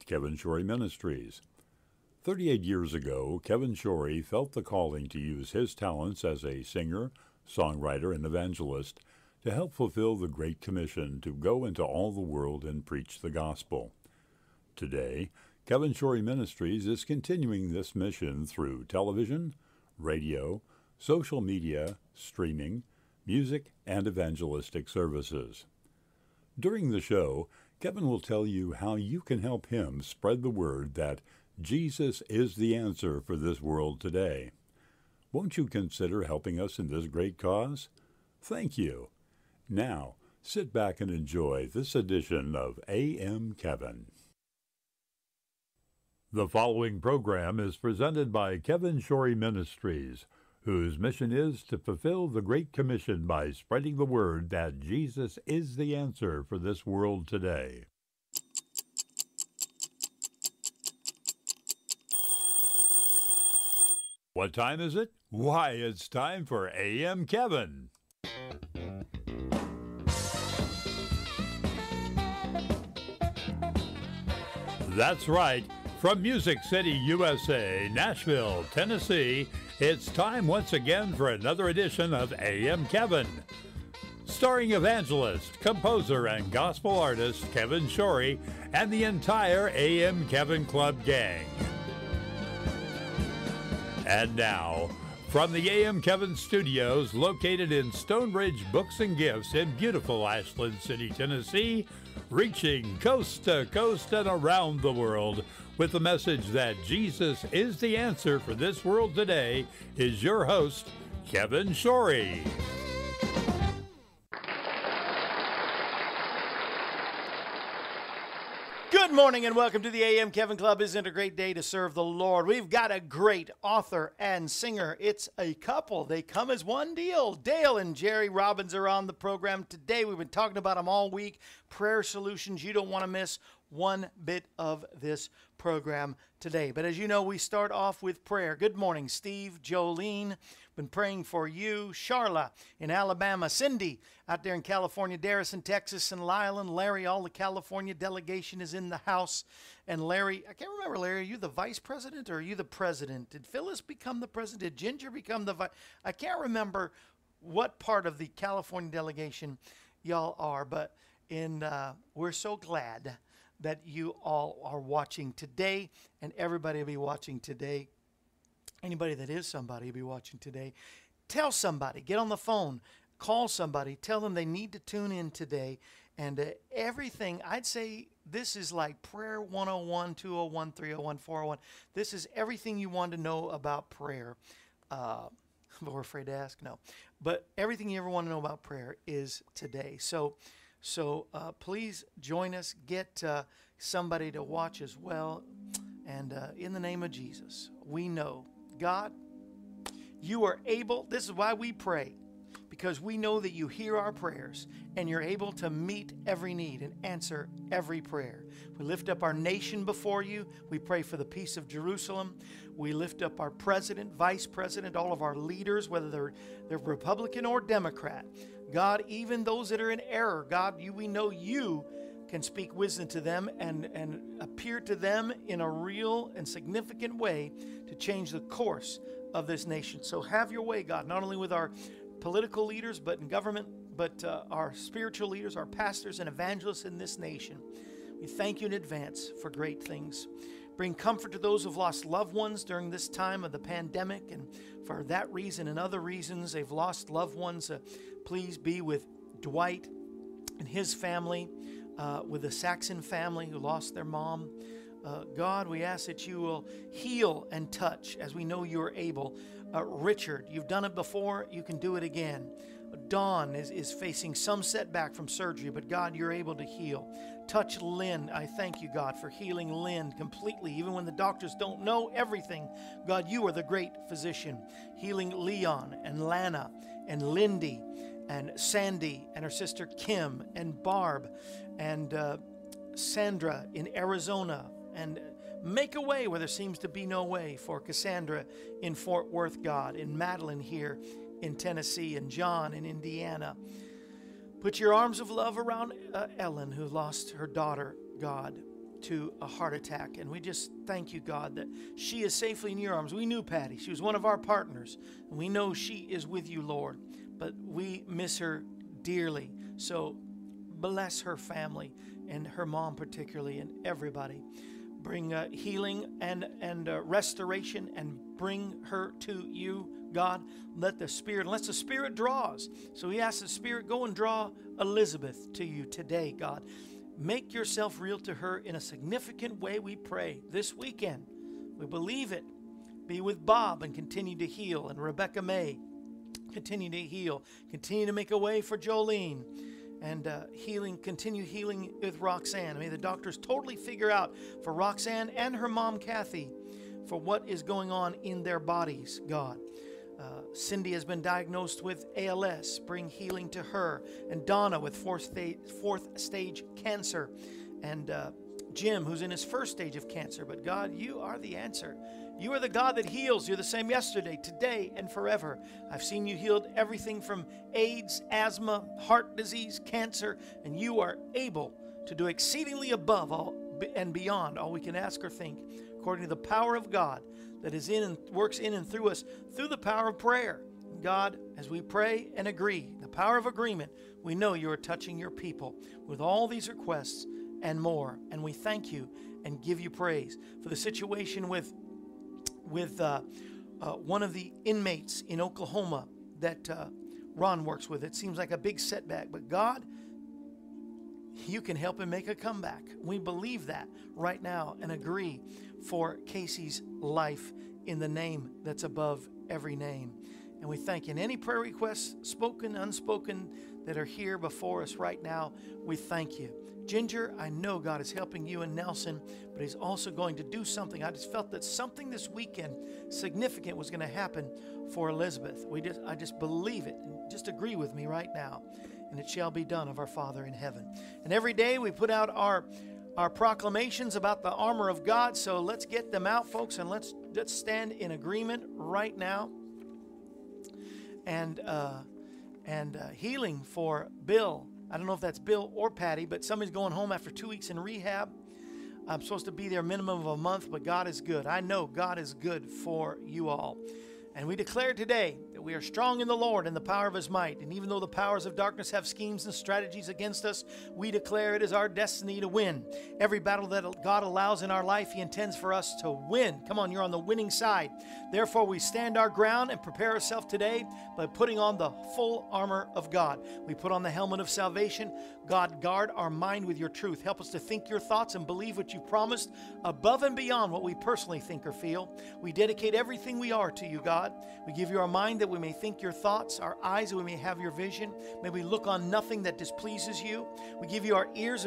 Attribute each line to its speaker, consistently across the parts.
Speaker 1: Kevin Shorey Ministries. 38 years ago, Kevin Shorey felt the calling to use his talents as a singer, songwriter, and evangelist to help fulfill the Great Commission to go into all the world and preach the gospel. Today, Kevin Shorey Ministries is continuing this mission through television, radio, social media, streaming, music, and evangelistic services. During the show, Kevin will tell you how you can help him spread the word that Jesus is the answer for this world today. Won't you consider helping us in this great cause? Thank you. Now, sit back and enjoy this edition of AM Kevin. The following program is presented by Kevin Shorey Ministries, whose mission is to fulfill the Great Commission by spreading the word that Jesus is the answer for this world today. What time is it? Why, it's time for AM Kevin. That's right. From Music City, USA, Nashville, Tennessee, it's time once again for another edition of AM Kevin. Starring evangelist, composer, and gospel artist Kevin Shorey and the entire AM Kevin Club gang. And now, from the AM Kevin Studios located in Stonebridge Books and Gifts in beautiful Ashland City, Tennessee, reaching coast to coast and around the world with the message that Jesus is the answer for this world today, is your host, Kevin Shorey.
Speaker 2: Good morning and welcome to the AM Kevin Club. Isn't it a great day to serve the Lord? We've got a great author and singer. It's a couple. They come as one deal. Dale and Jerry Robbins are on the program today. We've been talking about them all week. Prayer solutions. You don't want to miss one bit of this program today. But as you know, we start off with prayer. Good morning, Steve, Jolene. Been praying for you. Charla in Alabama. Cindy out there in California. Darius in Texas. And Lyle and Larry. All the California delegation is in the house. And Larry, I can't remember, Larry, are you the vice president or are you the president? Did Phyllis become the president? Did Ginger become the vice? I can't remember what part of the California delegation y'all are, but we're so glad that you all are watching today, and everybody will be watching today. Anybody that is somebody will be watching today. Tell somebody, get on the phone, call somebody, tell them they need to tune in today. And everything, I'd say this is like prayer 101, 201, 301, 401. This is everything you want to know about prayer. But we're afraid to ask, no. But everything you ever want to know about prayer is today. So please join us. Get somebody to watch as well. And in the name of Jesus, we know, God, you are able. This is why we pray, because we know that you hear our prayers and you're able to meet every need and answer every prayer. We lift up our nation before you. We pray for the peace of Jerusalem. We lift up our president, vice president, all of our leaders, whether they're Republican or Democrat. God, even those that are in error, God, we know you can speak wisdom to them and appear to them in a real and significant way to change the course of this nation. So have your way, God, not only with our political leaders, but in government, but our spiritual leaders, our pastors and evangelists in this nation. We thank you in advance for great things. Bring comfort to those who've lost loved ones during this time of the pandemic, and for that reason and other reasons they've lost loved ones. Please be with Dwight and his family, with the Saxon family who lost their mom. God, we ask that you will heal and touch as we know you are able. Richard, you've done it before, you can do it again. Dawn is facing some setback from surgery, but God, you're able to heal. Touch Lynn. I thank you, God, for healing Lynn completely, even when the doctors don't know everything. God, you are the great physician. Healing Leon and Lana and Lindy and Sandy and her sister Kim and Barb and Sandra in Arizona, and make a way where there seems to be no way for Cassandra in Fort Worth, God, in Madeline here in Tennessee, and John in Indiana. Put your arms of love around Ellen, who lost her daughter, God. to a heart attack. And we just thank you, God, that she is safely in your arms. We knew Patty. She was one of our partners. And we know she is with you, Lord. But we miss her dearly. So bless her family and her mom particularly and everybody. Bring healing and restoration and bring her to you, God. Let the Spirit, unless the Spirit draws. So we ask the Spirit, go and draw Elizabeth to you today, God. Make yourself real to her in a significant way, we pray, this weekend. We believe it. Be with Bob and continue to heal. And Rebecca May, continue to heal. Continue to make a way for Jolene. And continue healing with Roxanne. May the doctors totally figure out for Roxanne and her mom, Kathy, for what is going on in their bodies, God. Cindy has been diagnosed with ALS. Bring healing to her. And Donna with fourth stage cancer. And Jim, who's in his first stage of cancer. But God, you are the answer. You are the God that heals. You're the same yesterday, today, and forever. I've seen you healed everything from AIDS, asthma, heart disease, cancer, and you are able to do exceedingly above all and beyond all we can ask or think, according to the power of God that is in and works in and through us through the power of prayer. God, as we pray and agree, the power of agreement, we know you are touching your people with all these requests and more. And we thank you and give you praise for the situation with one of the inmates in Oklahoma that Ron works with. It seems like a big setback, but God, you can help him make a comeback. We believe that right now and agree for Casey's life in the name that's above every name. And we thank you. And any prayer requests, spoken, unspoken, that are here before us right now, we thank you. Ginger, I know God is helping you and Nelson, but he's also going to do something. I just felt that something this weekend significant was going to happen for Elizabeth. I just believe it. And just agree with me right now. And it shall be done of our Father in heaven. And every day we put out our proclamations about the armor of God. So let's get them out, folks, and let's stand in agreement right now. And healing for Bill. I don't know if that's Bill or Patty, but somebody's going home after 2 weeks in rehab. I'm supposed to be there a minimum of a month, but God is good. I know God is good for you all. And we declare today that we are strong in the Lord and the power of his might. And even though the powers of darkness have schemes and strategies against us, we declare it is our destiny to win. Every battle that God allows in our life, he intends for us to win. Come on, you're on the winning side. Therefore, we stand our ground and prepare ourselves today by putting on the full armor of God. We put on the helmet of salvation. God, guard our mind with your truth. Help us to think your thoughts and believe what you promised above and beyond what we personally think or feel. We dedicate everything we are to you, God. We give you our mind that we may think your thoughts, our eyes that we may have your vision. May we look on nothing that displeases you. We give you our ears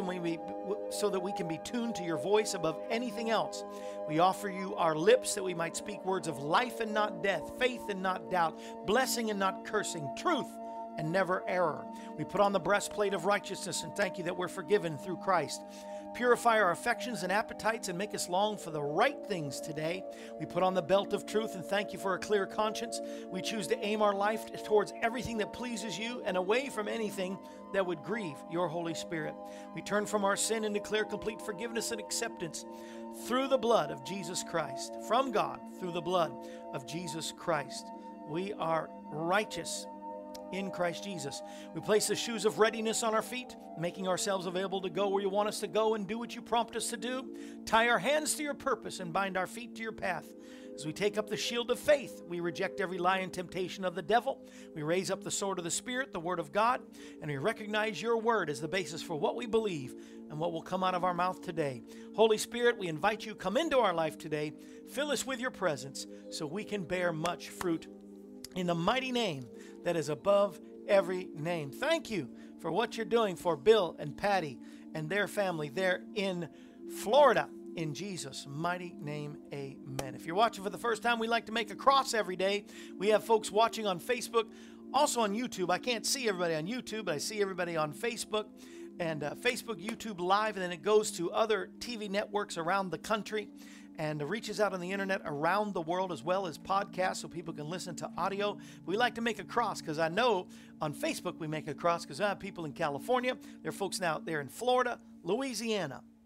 Speaker 2: so that we can be tuned to your voice above anything else. We offer you our lips that we might speak words of life and not death, faith and not doubt, blessing and not cursing, truth and never error. We put on the breastplate of righteousness and thank you that we're forgiven through Christ. Purify our affections and appetites and make us long for the right things today. We put on the belt of truth and thank you for a clear conscience. We choose to aim our life towards everything that pleases you and away from anything that would grieve your Holy Spirit. We turn from our sin and declare complete forgiveness and acceptance through the blood of Jesus Christ. From God, through the blood of Jesus Christ. We are righteous in Christ Jesus. We place the shoes of readiness on our feet, making ourselves available to go where you want us to go and do what you prompt us to do. Tie our hands to your purpose and bind our feet to your path. As we take up the shield of faith, we reject every lie and temptation of the devil. We raise up the sword of the Spirit, the Word of God, and we recognize your Word as the basis for what we believe and what will come out of our mouth today. Holy Spirit, we invite you, come into our life today. Fill us with your presence so we can bear much fruit in the mighty name that is above every name. Thank you for what you're doing for Bill and Patty and their family there in Florida. In Jesus' mighty name, amen. If you're watching for the first time, we like to make a cross every day. We have folks watching on Facebook, also on YouTube. I can't see everybody on YouTube, but I see everybody on Facebook. And Facebook, YouTube Live, and then it goes to other TV networks around the country and reaches out on the internet around the world as well as podcasts so people can listen to audio. We like to make a cross because I know on Facebook we make a cross because I have people in California. There are folks now there in Florida, Louisiana,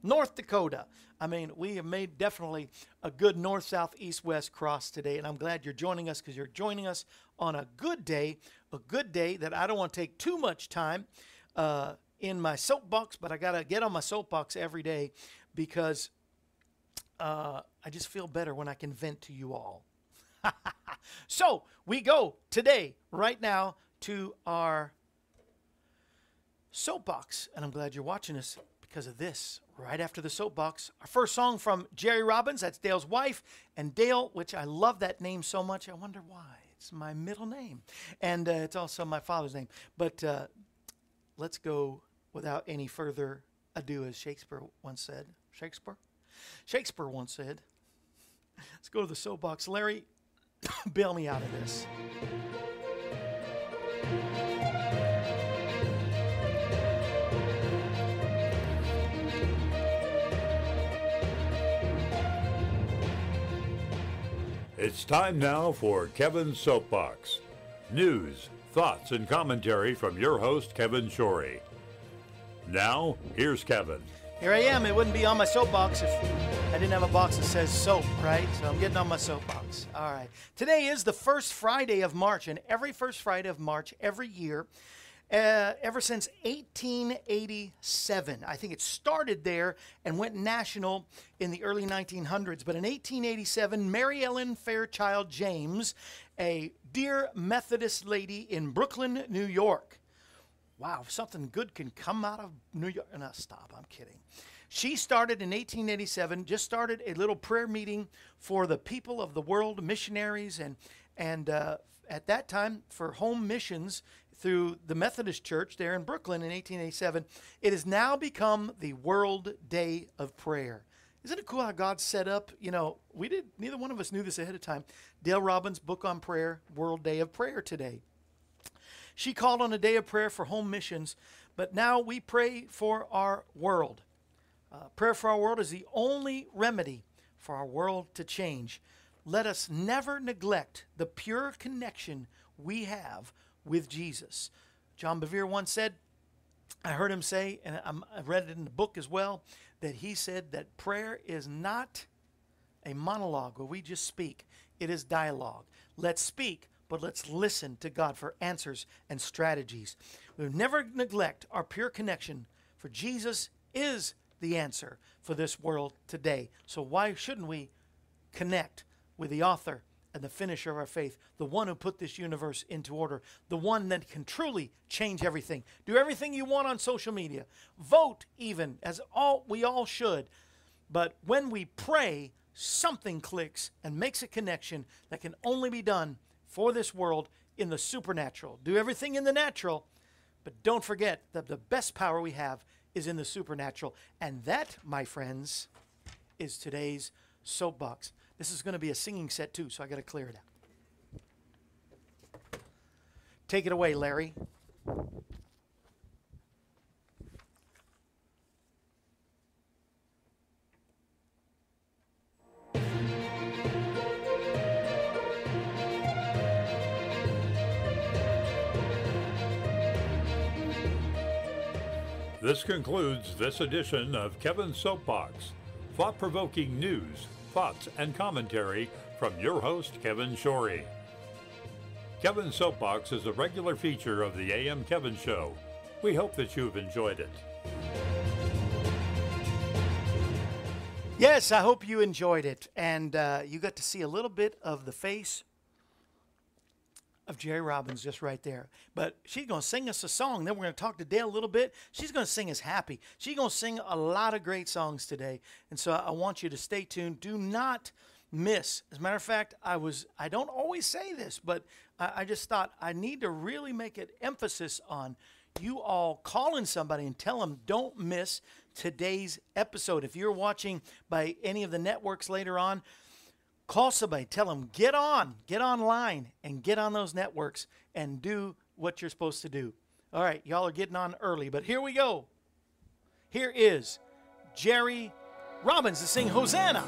Speaker 2: North Dakota. I mean, we have made definitely a good north, south, east, west cross today, and I'm glad you're joining us because you're joining us on a good day that I don't want to take too much time in my soapbox, but I got to get on my soapbox every day because I just feel better when I can vent to you all. So we go today, right now, to our soapbox, and I'm glad you're watching us because of this. Right after the soapbox, our first song from Jerry Robbins, that's Dale's wife, and Dale, which I love that name so much, I wonder why. It's my middle name, and it's also my father's name. But let's go without any further ado, as Shakespeare once said. Shakespeare once said. Let's go to the soapbox. Larry, bail me out of this.
Speaker 1: It's time now for Kevin's Soapbox. News, thoughts, and commentary from your host, Kevin Shorey. Now, here's Kevin.
Speaker 2: Here I am. It wouldn't be on my soapbox if I didn't have a box that says soap, right? So I'm getting on my soapbox. All right. Today is the first Friday of March, and every first Friday of March every year, ever since 1887. I think it started there and went national in the early 1900s. But in 1887, Mary Ellen Fairchild James, a dear Methodist lady in Brooklyn, New York. Wow, if something good can come out of New York. No, stop, I'm kidding. She started in 1887, just started a little prayer meeting for the people of the world, missionaries, and at that time for home missions through the Methodist Church there in Brooklyn in 1887. It has now become the World Day of Prayer. Isn't it cool how God set up, neither one of us knew this ahead of time. Dale Robbins' book on prayer, World Day of Prayer today. She called on a day of prayer for home missions, but now we pray for our world. Prayer for our world is the only remedy for our world to change. Let us never neglect the pure connection we have with Jesus. John Bevere once said, I heard him say, and I read it in the book as well, that he said that prayer is not a monologue where we just speak. It is dialogue. Let's speak, but let's listen to God for answers and strategies. We'll never neglect our pure connection, for Jesus is the answer for this world today. So why shouldn't we connect with the author and the finisher of our faith, the one who put this universe into order, the one that can truly change everything. Do everything you want on social media. Vote even, as we all should. But when we pray, something clicks and makes a connection that can only be done for this world in the supernatural. Do everything in the natural, but don't forget that the best power we have is in the supernatural. And that, my friends, is today's soapbox. This is going to be a singing set too, so I got to clear it out. Take it away, Larry.
Speaker 1: This concludes this edition of Kevin's Soapbox. Thought-provoking news, thoughts, and commentary from your host, Kevin Shorey. Kevin's Soapbox is a regular feature of the AM Kevin Show. We hope that you've enjoyed it.
Speaker 2: Yes, I hope you enjoyed it. And you got to see a little bit of the face of Jerry Robbins just right there. But she's going to sing us a song. Then we're going to talk to Dale a little bit. She's going to sing us happy. She's going to sing a lot of great songs today. And so I want you to stay tuned. Do not miss. As a matter of fact, I don't always say this, but I just thought I need to really make an emphasis on you all calling somebody and tell them don't miss today's episode. If you're watching by any of the networks later on, call somebody, tell them, get online and get on those networks and do what you're supposed to do. All right, y'all are getting on early, but here we go. Here is Jerry Robbins to sing Hosanna.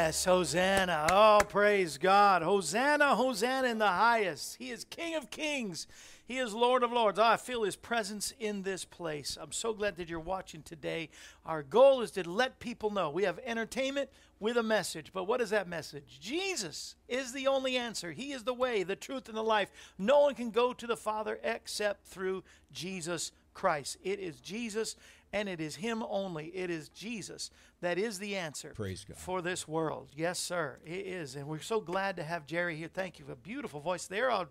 Speaker 2: Yes, Hosanna. Oh, praise God. Hosanna, Hosanna in the highest. He is King of kings. He is Lord of lords. Oh, I feel his presence in this place. I'm so glad that you're watching today. Our goal is to let people know we have entertainment with a message. But what is that message? Jesus is the only answer. He is the way, the truth, and the life. No one can go to the Father except through Jesus Christ. It is Jesus, and it is him only. It is Jesus that is the answer.
Speaker 3: Praise God.
Speaker 2: For this world. Yes, sir, it is. And we're so glad to have Jerry here. Thank you for a beautiful voice.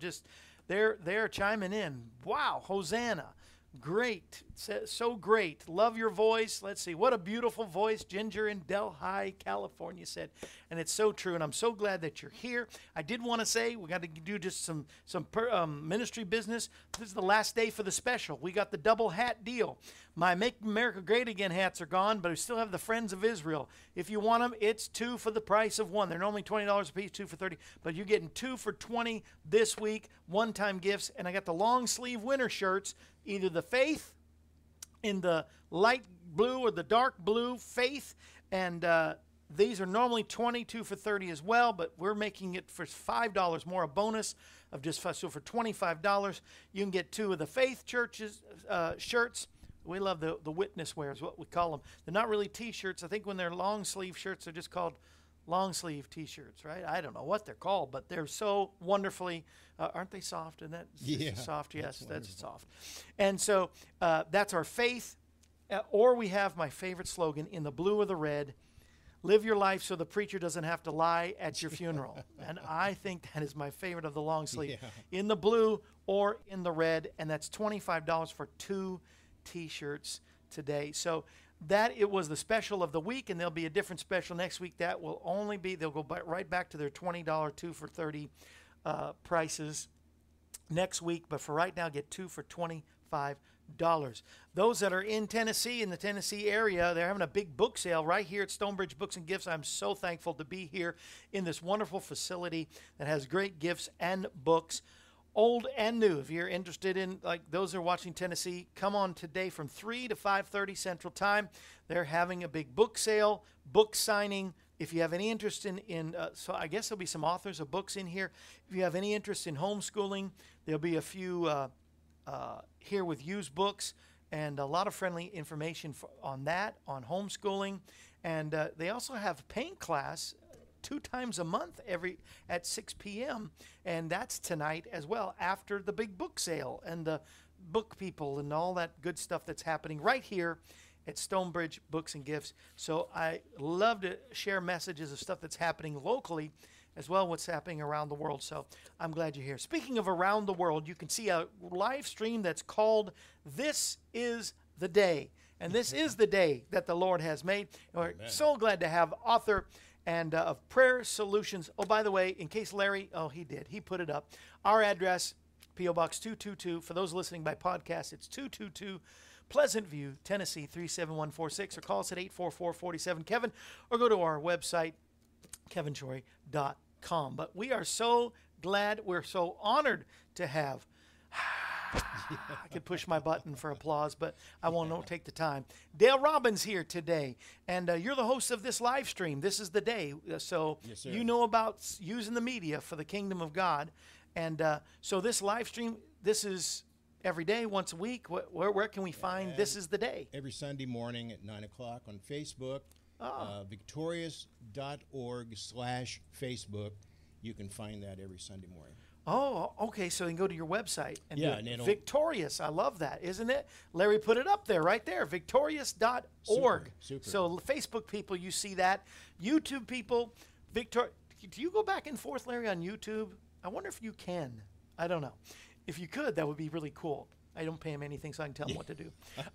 Speaker 2: They're chiming in. Wow, Hosanna. Great. So great. Love your voice. Let's see. What a beautiful voice. Ginger in Delhi, California said. And it's so true. And I'm so glad that you're here. I did want to say we got to do just some ministry business. This is the last day for the special. We got the double hat deal. My Make America Great Again hats are gone, but we still have the Friends of Israel. If you want them, it's 2 for the price of 1. They're normally $20 a piece, 2 for $30. But you're getting 2 for $20 this week, one-time gifts. And I got the long sleeve winter shirts, either the Faith in the light blue or the dark blue Faith. And these are normally $22 for $30 as well, but we're making it for $5 more, a bonus of just so for $25. You can get 2 of the Faith churches shirts. We love the witness wear is what we call them. They're not really T-shirts. I think when they're long sleeve shirts, they're just called long sleeve T-shirts, right? I don't know what they're called, but they're so wonderfully, aren't they soft? And that's soft. Yes, that's soft. And so that's our Faith. Or we have my favorite slogan in the blue or the red. Live your life so the preacher doesn't have to lie at your funeral. And I think that is my favorite of the long sleeve. Yeah. In the blue or in the red. And that's $25 for 2 T-shirts today. So it was the special of the week, and there'll be a different special next week. That will only be, they'll go right back to their $20 2 for $30 prices next week. But for right now, get 2 for $25. Those that are in Tennessee, in the Tennessee area, they're having a big book sale right here at Stonebridge Books and Gifts. I'm so thankful to be here in this wonderful facility that has great gifts and books, old and new. If you're interested in, like those that are watching Tennessee, come on today from 3 to 5:30 Central Time. They're having a big book sale, book signing. If you have any interest in so I guess there'll be some authors of books in here. If you have any interest in homeschooling, there'll be a few here with used books and a lot of friendly information on that, on homeschooling. And they also have paint class 2 times a month at 6 p.m. And that's tonight as well after the big book sale and the book people and all that good stuff that's happening right here at Stonebridge Books and Gifts. So I love to share messages of stuff that's happening locally as well what's happening around the world. So I'm glad you're here. Speaking of around the world, you can see a live stream that's called This Is the Day. And this is the day that the Lord has made. And we're so glad to have author and of Prayer Solutions. Oh, by the way, in case Larry, he put it up. Our address, P.O. Box 222. For those listening by podcast, it's 222 Pleasant View, Tennessee 37146. Or call us at 844-47-KEVIN. Or go to our website, kevinshorey.com. But we are so glad, we're so honored to have I could push my button for applause, but I won't take the time. Dale Robbins here today, and you're the host of this live stream. This is the day, so
Speaker 3: yes,
Speaker 2: you know about using the media for the kingdom of God. And so this live stream, this is every day, once a week. Where can we find This Is the Day?
Speaker 3: Every Sunday morning at 9 o'clock on Facebook, victorious.org/Facebook. You can find that every Sunday morning.
Speaker 2: Oh, okay. So you can go to your website and Victorious. I love that, isn't it? Larry put it up there, right there. Victorious.org.
Speaker 3: Super.
Speaker 2: So Facebook people, you see that. YouTube people, do you go back and forth, Larry, on YouTube? I wonder if you can. I don't know. If you could, that would be really cool. I don't pay him anything, so I can tell him what to do.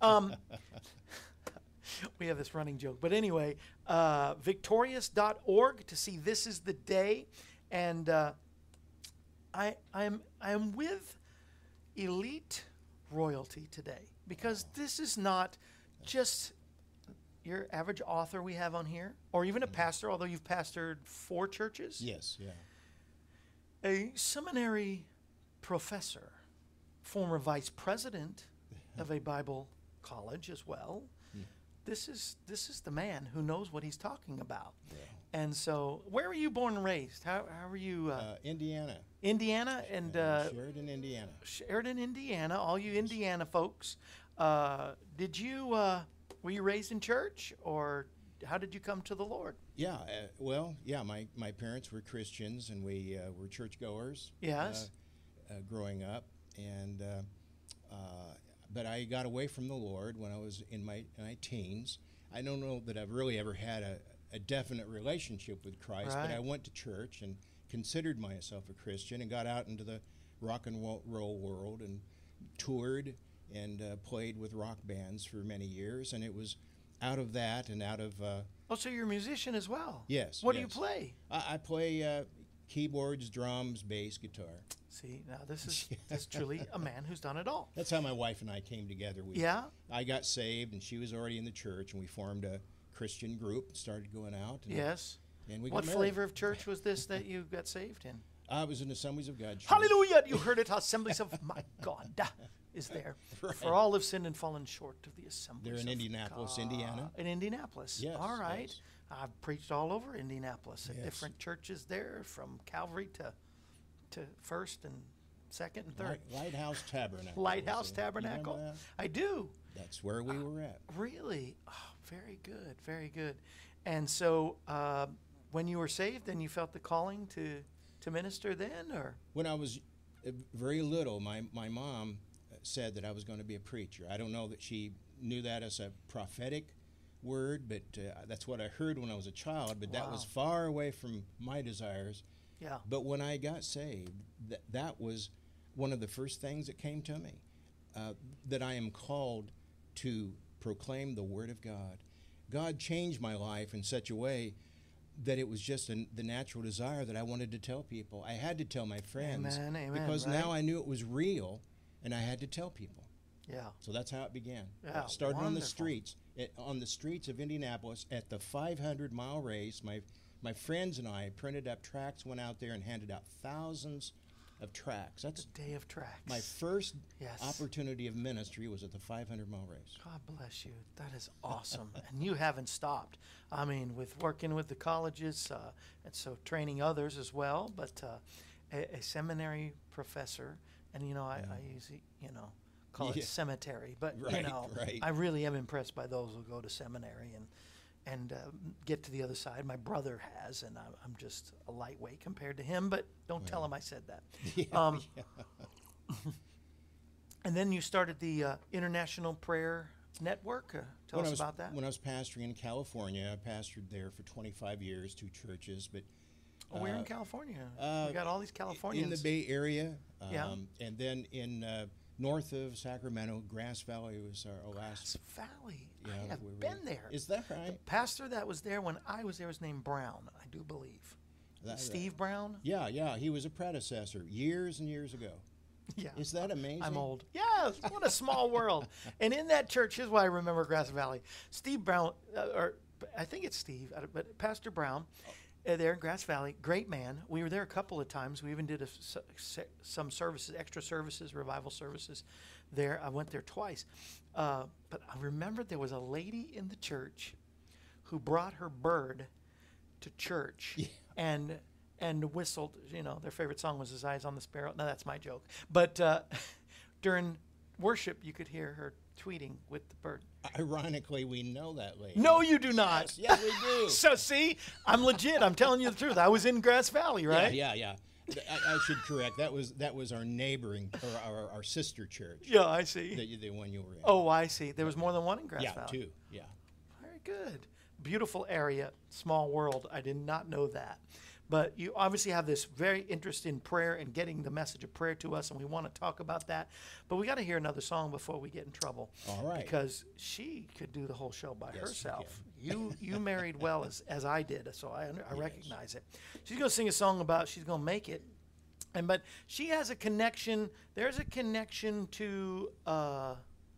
Speaker 2: We have this running joke. But anyway, victorious.org to see This Is the Day. And I am with elite royalty today because this is not just your average author we have on here, or even a pastor, although you've pastored 4 churches.
Speaker 3: Yes, yeah.
Speaker 2: A seminary professor, former vice president of a Bible college as well. This is the man who knows what he's talking about. Yeah. And so, where were you born and raised? How were you?
Speaker 3: Indiana.
Speaker 2: Indiana and
Speaker 3: Sheridan, Indiana.
Speaker 2: Sheridan, Indiana. All you Indiana folks. Did you? Were you raised in church, or how did you come to the Lord?
Speaker 3: Yeah, my parents were Christians, and we were churchgoers.
Speaker 2: Yes.
Speaker 3: Growing up, and but I got away from the Lord when I was in my teens. I don't know that I've really ever had a definite relationship with Christ,
Speaker 2: Right.
Speaker 3: but I went to church and considered myself a Christian and got out into the rock and roll world and toured and played with rock bands for many years. And it was out of that and out of
Speaker 2: Oh, so you're a musician as well?
Speaker 3: yes.
Speaker 2: What do you
Speaker 3: yes.
Speaker 2: play?
Speaker 3: I play keyboards, drums, bass, guitar.
Speaker 2: See, now this is truly a man who's done it all.
Speaker 3: That's how my wife and I came together.
Speaker 2: Yeah?
Speaker 3: I got saved, and she was already in the church, and we formed a Christian group and started going out. And,
Speaker 2: Yes.
Speaker 3: And we
Speaker 2: What
Speaker 3: got married.
Speaker 2: flavor of church was this that you got saved in?
Speaker 3: I was in Assemblies of God Church.
Speaker 2: Hallelujah! You heard it. Assemblies of my God is there.
Speaker 3: Right.
Speaker 2: For all have sinned and fallen short of the assemblies.
Speaker 3: They're in
Speaker 2: of
Speaker 3: Indianapolis,
Speaker 2: God.
Speaker 3: Indiana.
Speaker 2: In Indianapolis.
Speaker 3: Yes,
Speaker 2: All right.
Speaker 3: yes.
Speaker 2: I've preached all over Indianapolis at
Speaker 3: Yes.
Speaker 2: different churches there, from Calvary to First and Second and Third.
Speaker 3: Lighthouse Tabernacle.
Speaker 2: Lighthouse
Speaker 3: You
Speaker 2: Tabernacle.
Speaker 3: remember that?
Speaker 2: I do.
Speaker 3: That's where we were at.
Speaker 2: Really? Oh, very good. Very good. And so, when you were saved, then you felt the calling to minister then, or?
Speaker 3: When I was very little, my mom said that I was going to be a preacher. I don't know that she knew that as a prophetic word, but that's what I heard when I was a child. But that was
Speaker 2: Wow.
Speaker 3: far away from my desires.
Speaker 2: Yeah.
Speaker 3: But when I got saved, that was one of the first things that came to me, that I am called to proclaim the Word of God. God changed my life in such a way that it was just the natural desire that I wanted to tell people. I had to tell my friends
Speaker 2: Amen, amen,
Speaker 3: because
Speaker 2: right?
Speaker 3: now I knew it was real, and I had to tell people.
Speaker 2: Yeah.
Speaker 3: So that's how it began.
Speaker 2: Yeah,
Speaker 3: It started on the
Speaker 2: wonderful.
Speaker 3: streets, on the streets of Indianapolis at the 500-mile race. My friends and I printed up tracts, went out there and handed out thousands of tracts. That's
Speaker 2: The day of tracks.
Speaker 3: my first
Speaker 2: Yes.
Speaker 3: opportunity of ministry was at the 500-mile race.
Speaker 2: God bless you. That is awesome. And you haven't stopped. I mean, with working with the colleges, and so training others as well, but a seminary professor, and I usually, call it
Speaker 3: Yeah.
Speaker 2: cemetery, but
Speaker 3: Right, right.
Speaker 2: I really am impressed by those who go to seminary and get to the other side. My brother has, and I'm just a lightweight compared to him, but don't tell him I said that.
Speaker 3: Yeah,
Speaker 2: And then you started the International Prayer Network. Tell us about that.
Speaker 3: When I was pastoring in California, I pastored there for 25 years, 2 churches, but
Speaker 2: Oh, we're in California.
Speaker 3: uh,
Speaker 2: We got all these Californians.
Speaker 3: in the Bay Area,
Speaker 2: Yeah.
Speaker 3: and then in north of Sacramento, Grass Valley was our last.
Speaker 2: Grass Valley.
Speaker 3: Yeah,
Speaker 2: I have
Speaker 3: we were-
Speaker 2: been there.
Speaker 3: Is that
Speaker 2: The
Speaker 3: right?
Speaker 2: pastor that was there when I was there was named Brown, I do believe. Steve Brown?
Speaker 3: Yeah, he was a predecessor years and years ago.
Speaker 2: Yeah.
Speaker 3: Is that amazing?
Speaker 2: I'm old. Yes, what a small world. And in that church, here's why I remember Grass Valley. Steve Brown, or I think it's Steve, but Pastor Brown, there in Grass Valley, great man. We were there a couple of times. We even did some services, extra services, revival services there. I went there twice. But I remember there was a lady in the church who brought her bird to church and whistled. Their favorite song was "His Eyes on the Sparrow." No, that's my joke. But during worship, you could hear her tweeting with the bird.
Speaker 3: Ironically, we know that lady.
Speaker 2: No, you do not.
Speaker 3: Yes, we do.
Speaker 2: So see, I'm legit. I'm telling you the truth. I was in Grass Valley, right?
Speaker 3: Yeah. I should correct. That was our neighboring or our sister church.
Speaker 2: Yeah, I see.
Speaker 3: The one you were in.
Speaker 2: Oh, I see. There was more than one in Grass
Speaker 3: yeah,
Speaker 2: Valley.
Speaker 3: 2. Yeah.
Speaker 2: Very good. Beautiful area, small world. I did not know that. But you obviously have this very interest in prayer and getting the message of prayer to us, and we want to talk about that. But we got to hear another song before we get in trouble.
Speaker 3: All right.
Speaker 2: Because she could do the whole show by
Speaker 3: Yes, she
Speaker 2: herself. You married well as I did, so I recognize it. She's going to sing a song about she's going to make it. But she has a connection. There's a connection to the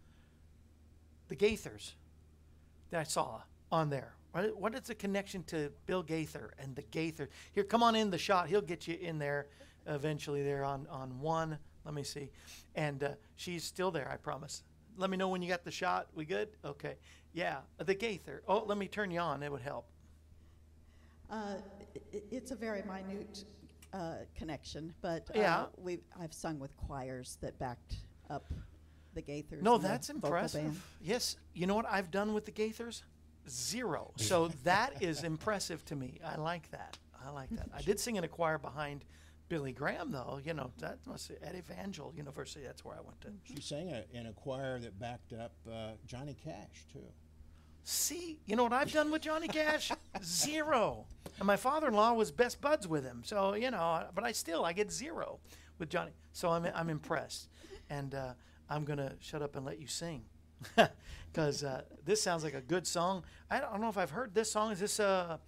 Speaker 2: Gaithers that I saw on there. What is the connection to Bill Gaither and the Gaither? Here, come on in the shot. He'll get you in there eventually there on one. Let me see. And she's still there, I promise. Let me know when you got the shot. We good? Okay. Yeah, the Gaither. Oh, let me turn you on. It would help.
Speaker 4: It's a very minute connection, but
Speaker 2: Yeah.
Speaker 4: I've sung with choirs that backed up the Gaithers.
Speaker 2: No,
Speaker 4: and the
Speaker 2: that's
Speaker 4: vocal band.
Speaker 2: impressive. Yes. You know what I've done with the Gaithers? Zero. So that is impressive to me. I like that. I did sing in a choir behind Billy Graham, though. You know, that must at Evangel University. That's where I went to.
Speaker 3: She sang in a choir that backed up Johnny Cash, too.
Speaker 2: See, you know what I've done with Johnny Cash? Zero. And my father-in-law was best buds with him. So, you know, but I get zero with Johnny. So I'm impressed. And I'm going to shut up and let you sing. Because this sounds like a good song. I don't know if I've heard this song. Is this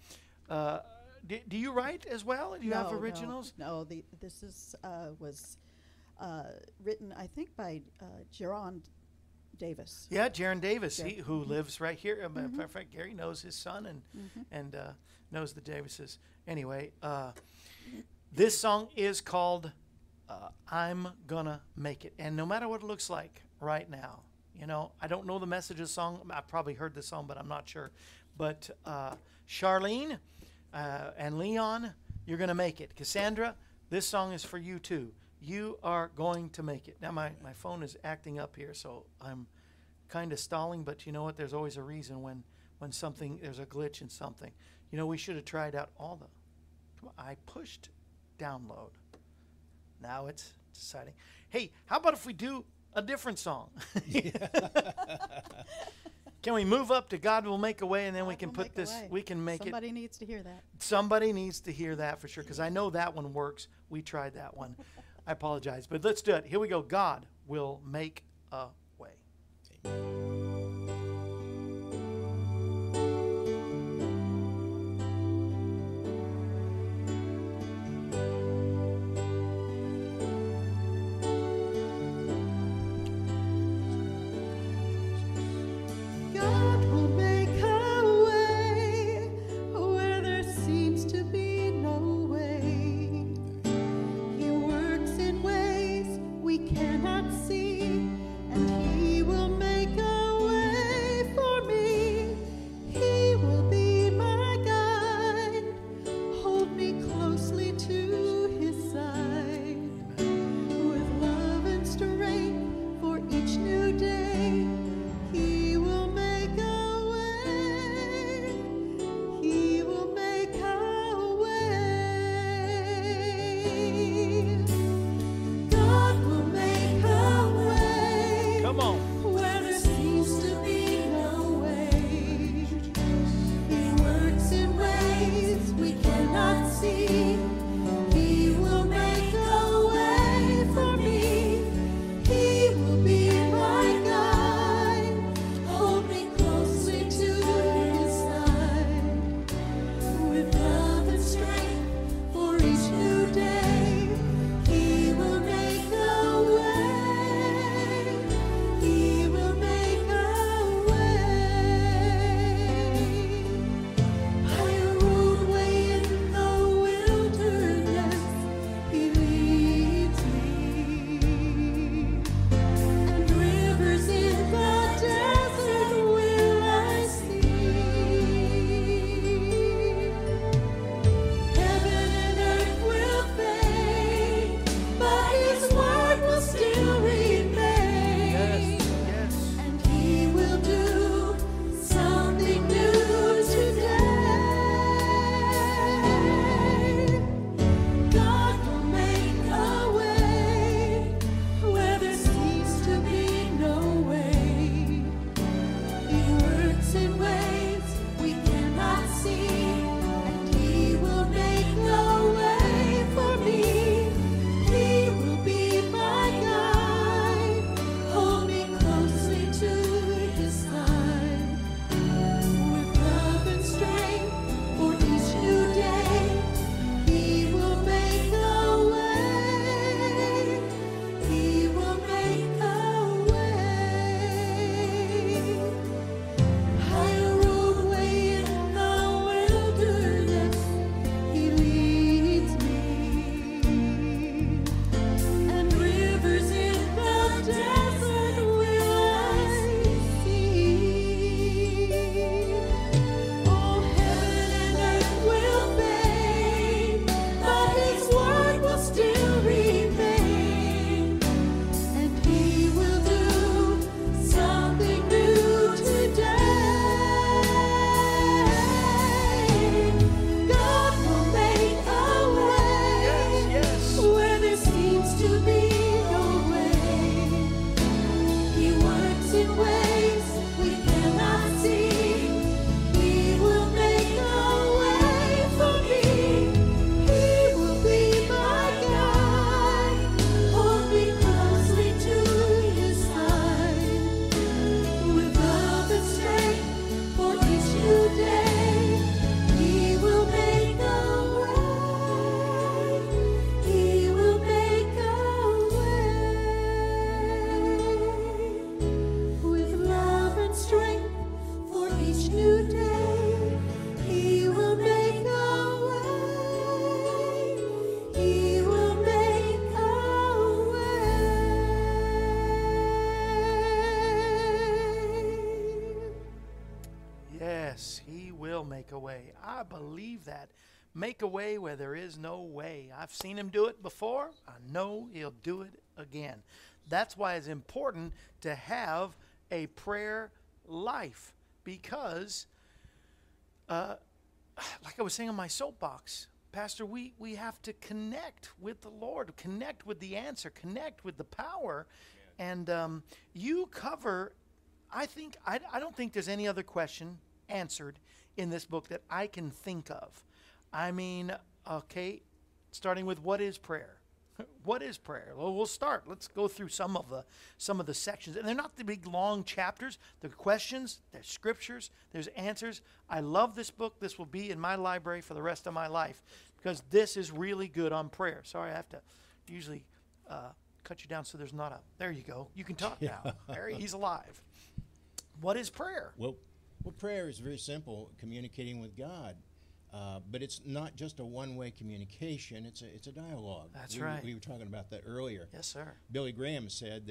Speaker 2: do you write as well? Do you have originals?
Speaker 4: No, this was written, I think, by Jaron Davis.
Speaker 2: Yeah, Jaron Davis,
Speaker 4: Yeah.
Speaker 2: who lives right here. Matter of fact, Gary knows his son and knows the Davises. Anyway, this song is called "I'm Gonna Make It," and no matter what it looks like right now, you know, I don't know the message of the song. I probably heard the song, but I'm not sure. But Charlene and Leon, you're gonna make it. Cassandra, this song is for you too. You are going to make it. Now, my phone is acting up here, so I'm kind of stalling, but you know what? There's always a reason when there's a glitch in something. You know, we should have tried out all the... I pushed download. Now it's deciding. Hey, how about if we do a different song? Can we move up to God Will Make a Way, and then we can put this, we can make it.
Speaker 4: Somebody needs to hear that.
Speaker 2: Somebody needs to hear that for sure, because I know that one works. We tried that one. I apologize, but let's do it. Here we go. God will make a way.
Speaker 4: God will make a way where there seems to be no way. He works in ways we cannot see, and He will make a
Speaker 2: Yes, He will make a way. I believe that. Make a way where there is no way. I've seen Him do it before. I know He'll do it again. That's why it's important to have a prayer life, because, like I was saying on my soapbox, Pastor, we have to connect with the Lord, connect with the answer, connect with the power. And you cover, I don't think there's any other question answered in this book that I can think of. I mean, okay, starting with what is prayer? What is prayer? Well, we'll start. Let's go through some of the sections. And they're not the big long chapters. They're questions, there's scriptures, there's answers. I love this book. This will be in my library for the rest of my life, because this is really good on prayer. Sorry, I have to usually cut you down so there's not a... There you go. You can talk now. Harry, he's alive. What is prayer?
Speaker 3: Well, prayer is very simple, communicating with God. But it's not just a one-way communication. It's a dialogue.
Speaker 2: That's right.
Speaker 3: We were talking about that earlier.
Speaker 2: Yes, sir.
Speaker 3: Billy Graham said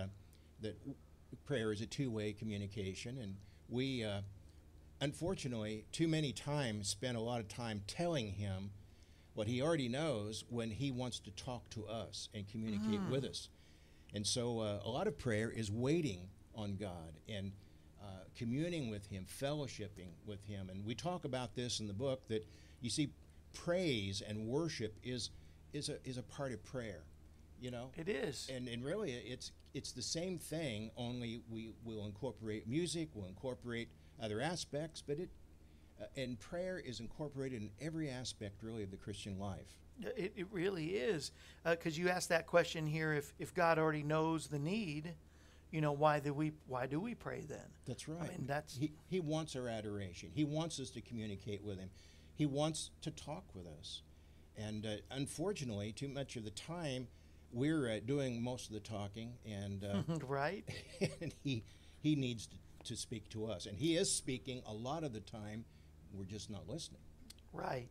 Speaker 3: that prayer is a two-way communication, and we, unfortunately, too many times spend a lot of time telling him what he already knows when he wants to talk to us and communicate with us. And so a lot of prayer is waiting on God and communing with Him, fellowshipping with Him. And we talk about this in the book, that you see praise and worship is a part of prayer, you know?
Speaker 2: It is.
Speaker 3: And really it's the same thing, only we will incorporate music, we'll incorporate other aspects, but and prayer is incorporated in every aspect, really, of the Christian life.
Speaker 2: It really is. Because you asked that question here, if God already knows the need, you know, why do we pray then?
Speaker 3: That's right.
Speaker 2: I mean,
Speaker 3: He wants our adoration. He wants us to communicate with Him. He wants to talk with us. And unfortunately, too much of the time, we're doing most of the talking, and
Speaker 2: right.
Speaker 3: and He needs to speak to us, and He is speaking a lot of the time. We're just not listening.
Speaker 2: Right.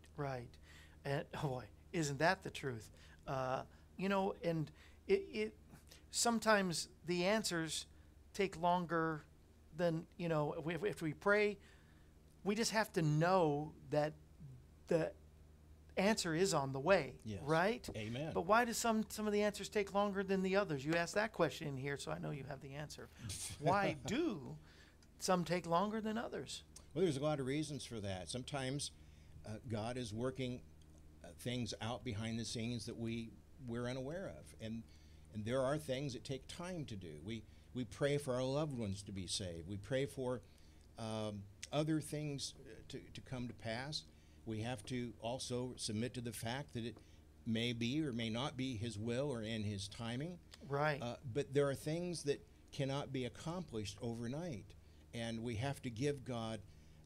Speaker 2: And oh boy, isn't that the truth? You know, and it sometimes the answers take longer than, you know, if we pray, we just have to know that the answer is on the way,
Speaker 3: yes.
Speaker 2: Right?
Speaker 3: Amen.
Speaker 2: But why do some of the answers take longer than the others? You asked that question in here, so I know you have the answer. Why do some take longer than others?
Speaker 3: Well, there's a lot of reasons for that. Sometimes God is working things out behind the scenes that we're unaware of, and there are things that take time to do. We pray for our loved ones to be saved. We pray for other things to come to pass. We have to also submit to the fact that it may be or may not be His will or in His timing.
Speaker 2: Right.
Speaker 3: But there are things that cannot be accomplished overnight, and we have to give God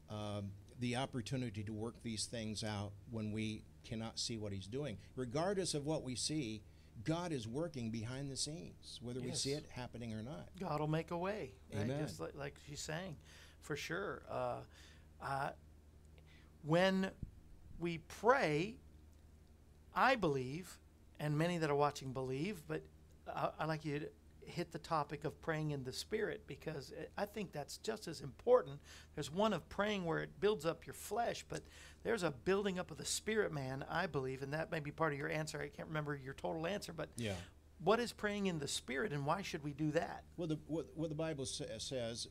Speaker 3: the opportunity to work these things out when we cannot see what He's doing. Regardless of what we see, God is working behind the scenes, whether we see it happening or not.
Speaker 2: God will make a way, right?
Speaker 3: Amen.
Speaker 2: Just like she's saying, for sure. When we pray, I believe, and many that are watching believe, but I'd like you to hit the topic of praying in the Spirit, because I think that's just as important. There's one of praying where it builds up your flesh, but there's a building up of the Spirit, man, I believe, and that may be part of your answer. I can't remember your total answer, but
Speaker 3: yeah.
Speaker 2: What is praying in the Spirit, and why should we do that?
Speaker 3: Well, what the Bible says,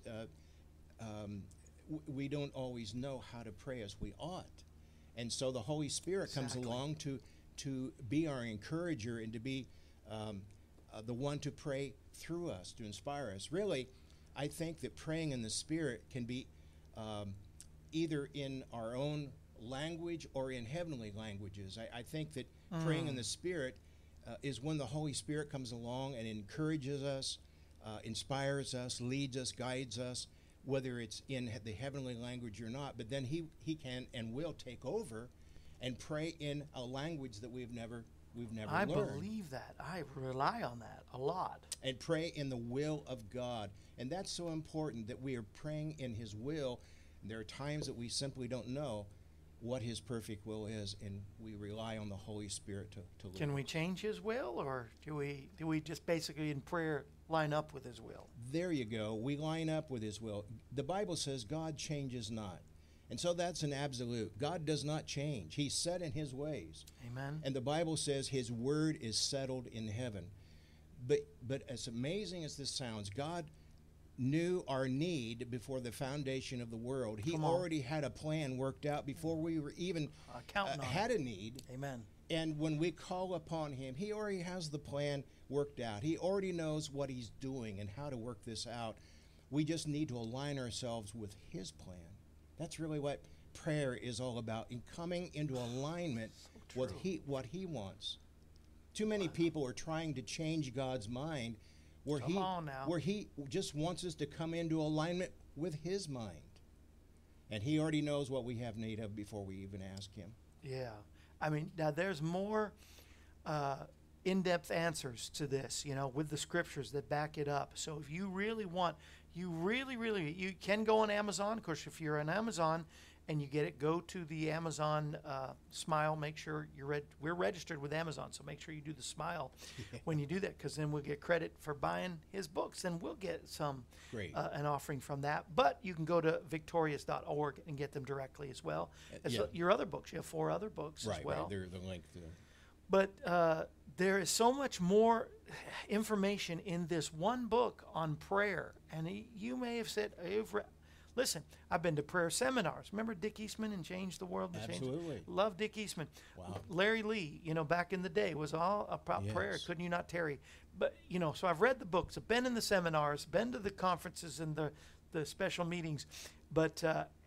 Speaker 3: we don't always know how to pray as we ought. And so the Holy Spirit comes along to be our encourager and to be the one to pray through us, to inspire us. Really, I think that praying in the Spirit can be either in our own language or in heavenly languages. I think that praying in the Spirit is when the Holy Spirit comes along and encourages us, inspires us, leads us, guides us, whether it's in the heavenly language or not. But then he can and will take over and pray in a language that we've never learned.
Speaker 2: I believe that. I rely on that a lot.
Speaker 3: And pray in the will of God. And that's so important, that we are praying in His will. And there are times that we simply don't know what His perfect will is, and we rely on the Holy Spirit to live.
Speaker 2: Can we change His will, or do we just basically in prayer line up with His will?
Speaker 3: There you go. We line up with His will. The Bible says God changes not. And so that's an absolute. God does not change. He's set in his ways.
Speaker 2: Amen.
Speaker 3: And the Bible says his word is settled in heaven. But as amazing as this sounds, God knew our need before the foundation of the world. He already had a plan worked out before we were even had a need.
Speaker 2: Amen.
Speaker 3: And when we call upon him, he already has the plan worked out. He already knows what he's doing and how to work this out. We just need to align ourselves with his plan. That's really what prayer is all about, in coming into alignment with what he wants. Too many people are trying to change God's mind where he just wants us to come into alignment with his mind. And he already knows what we have need of before we even ask him.
Speaker 2: Yeah. I mean, now there's more in-depth answers to this, with the scriptures that back it up. So if you really want, you can go on Amazon. Of course, if you're on Amazon and you get it, go to the Amazon Smile. Make sure we're registered with Amazon, so make sure you do the Smile when you do that, because then we'll get credit for buying his books, and we'll get an offering from that. But you can go to victorious.org and get them directly as well. Your other books, you have 4 other books as well.
Speaker 3: Right, they're the link there.
Speaker 2: But there is so much more information in this one book on prayer. And you may have said, listen, I've been to prayer seminars. Remember Dick Eastman and Change the World?
Speaker 3: Absolutely.
Speaker 2: Love Dick Eastman.
Speaker 3: Wow.
Speaker 2: Larry Lee, back in the day, was all about prayer. Couldn't you not tarry? But, so I've read the books. I've been in the seminars, been to the conferences and the special meetings. But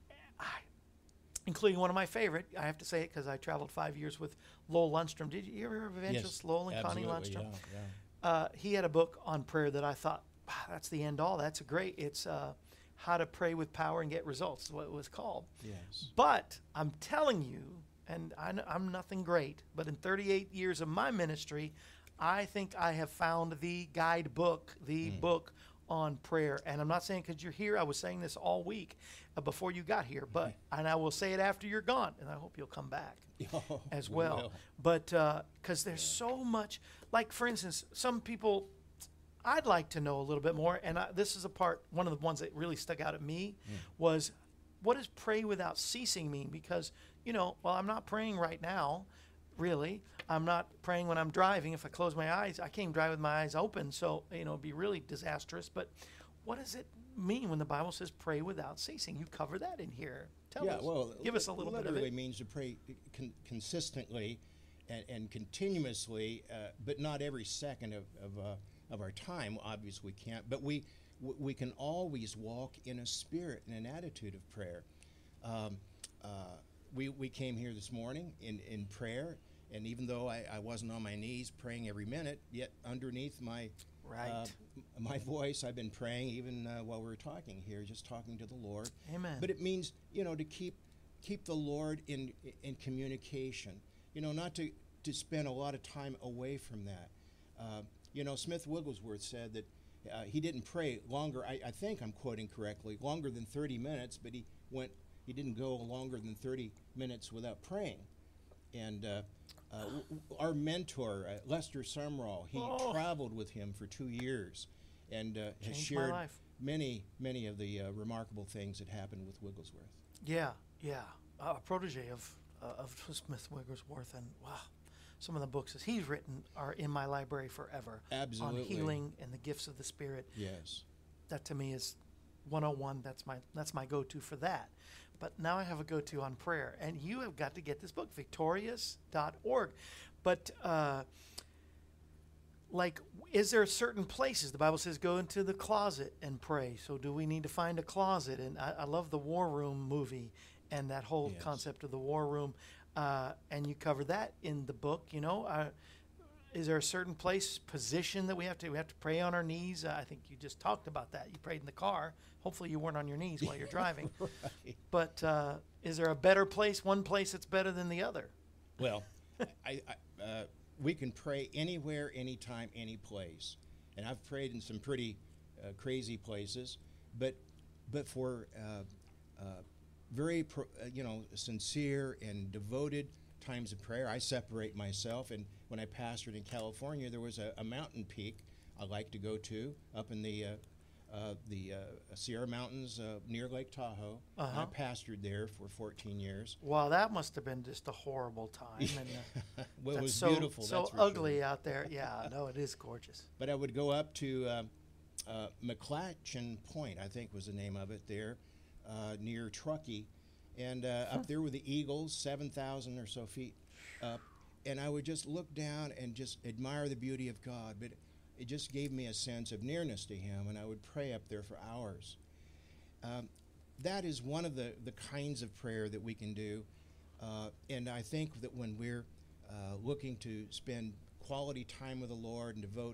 Speaker 2: including one of my favorite, I have to say it because I traveled 5 years with Lowell Lundstrom. Did you ever hear of Evangelist Lowell and Connie Lundstrom?
Speaker 3: Yeah.
Speaker 2: He had a book on prayer that I thought, wow, that's the end all. That's it's How to Pray with Power and Get Results, is what it was called.
Speaker 3: Yes.
Speaker 2: But I'm telling you, and I'm nothing great, but in 38 years of my ministry, I think I have found the guidebook, book on prayer. And I'm not saying because you're here. I was saying this all week before you got here, and I will say it after you're gone, and I hope you'll come back as well.
Speaker 3: Will.
Speaker 2: But because there's so much, like for instance, some people, I'd like to know a little bit more, and this is one of the ones that really stuck out at me was, what does pray without ceasing mean? Because, I'm not praying right now, really. I'm not praying when I'm driving. If I close my eyes, I can't drive with my eyes open, so, it'd be really disastrous. But what does it mean when the Bible says pray without ceasing? You cover that in here. Tell us. Give us a little bit of it.
Speaker 3: Literally means to pray consistently and continuously, but not every second of our time. Obviously we can't, but we can always walk in a spirit and an attitude of prayer. We came here this morning in prayer, and even though I wasn't on my knees praying every minute, yet underneath my voice, I've been praying even while we were talking here, just talking to the Lord.
Speaker 2: Amen.
Speaker 3: But it means, to keep the Lord in communication, not to spend a lot of time away from that. Smith Wigglesworth said that he didn't pray longer, I think I'm quoting correctly, longer than 30 minutes, but he didn't go longer than 30 minutes without praying. And our mentor, Lester Sumrall, he traveled with him for 2 years and has shared many of the remarkable things that happened with Wigglesworth.
Speaker 2: Yeah. A protege of Smith Wigglesworth, and wow. Some of the books that he's written are in my library forever.
Speaker 3: Absolutely.
Speaker 2: On healing and the gifts of the Spirit.
Speaker 3: Yes.
Speaker 2: That to me is 101. That's my go-to for that. But now I have a go-to on prayer. And you have got to get this book, victorious.org. But is there certain places? The Bible says go into the closet and pray. So do we need to find a closet? And I love the War Room movie and that whole concept of the War Room. And you cover that in the book, is there a certain position that we have to pray on our knees? I think you just talked about that. You prayed in the car. Hopefully you weren't on your knees while you're driving.
Speaker 3: Right.
Speaker 2: But is there a better place, one place that's better than the other?
Speaker 3: Well, we can pray anywhere, anytime, any place. And I've prayed in some pretty crazy places, but for very sincere and devoted times of prayer, I separate myself. And when I pastored in California, there was a mountain peak I like to go to up in the the Sierra Mountains near Lake Tahoe. I pastored there for 14 years.
Speaker 2: Wow, that must have been just a horrible time. And,
Speaker 3: Well, it was
Speaker 2: so,
Speaker 3: beautiful.
Speaker 2: So
Speaker 3: that's for
Speaker 2: ugly
Speaker 3: sure.
Speaker 2: out there. Yeah, no, it is gorgeous.
Speaker 3: But I would go up to McClatchin Point, I think was the name of it there, near Truckee. And up there were the Eagles, 7,000 or so feet up. And I would just look down and just admire the beauty of God. But it just gave me a sense of nearness to Him, and I would pray up there for hours. That is one of the kinds of prayer that we can do. And I think that when we're looking to spend quality time with the Lord and devote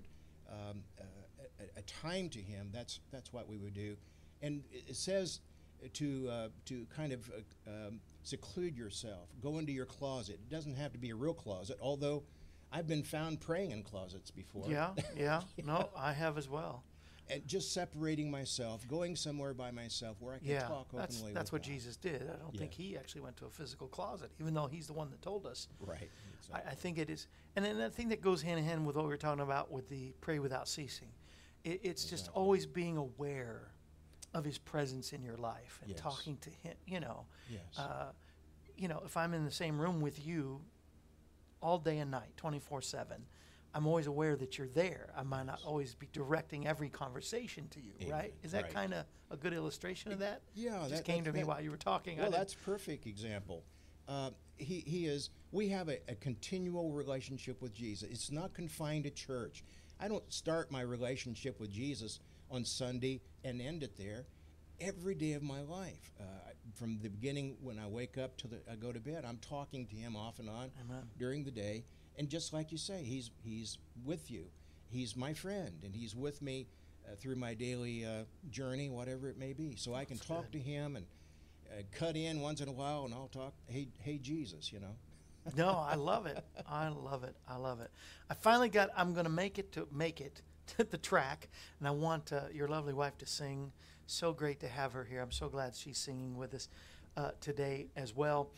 Speaker 3: a time to Him, that's what we would do. And it says to kind of seclude yourself, go into your closet. It doesn't have to be a real closet, although I've been found praying in closets before.
Speaker 2: Yeah, yeah. No, I have as well.
Speaker 3: And just separating myself, going somewhere by myself where I can talk openly.
Speaker 2: That's
Speaker 3: with
Speaker 2: what
Speaker 3: God.
Speaker 2: Jesus did. I don't think He actually went to a physical closet, even though He's the one that told us.
Speaker 3: Right.
Speaker 2: I think it is. And then the thing that goes hand in hand with what we were talking about with the pray without ceasing, it's just always being aware of His presence in your life and
Speaker 3: Yes.
Speaker 2: talking to Him.
Speaker 3: Yes.
Speaker 2: If I'm in the same room with you all day and night, 24/7, I'm always aware that you're there. I might not always be directing every conversation to you,
Speaker 3: Amen.
Speaker 2: right? Is that
Speaker 3: Right.
Speaker 2: kind of a good illustration of that?
Speaker 3: Yeah,
Speaker 2: It just
Speaker 3: that-
Speaker 2: came to me
Speaker 3: that-
Speaker 2: while you were talking.
Speaker 3: Well, that's a perfect example. He is. We have a continual relationship with Jesus. It's not confined to church. I don't start my relationship with Jesus on Sunday and end it there. Every day of my life, from the beginning when I wake up till I go to bed, I'm talking to Him off and on
Speaker 2: Amen.
Speaker 3: during the day. And just like you say, He's with you. He's my friend, and He's with me through my daily journey, whatever it may be. So I can talk to Him and cut in once in a while, and I'll talk, hey Jesus,
Speaker 2: No, I love it. I love it. I love it. I finally I'm going to make it to the track, and I want your lovely wife to sing. So great to have her here. I'm so glad she's singing with us today as well.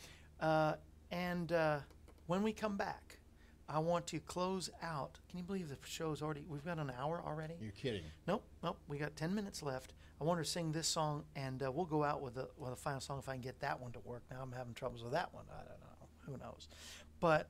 Speaker 2: And when we come back, I want to close out. Can you believe the show's already? We've got an hour already.
Speaker 3: You're kidding.
Speaker 2: Nope. We got 10 minutes left. I want her to sing this song, and we'll go out with a final song if I can get that one to work. Now I'm having troubles with that one. I don't know. Who knows? But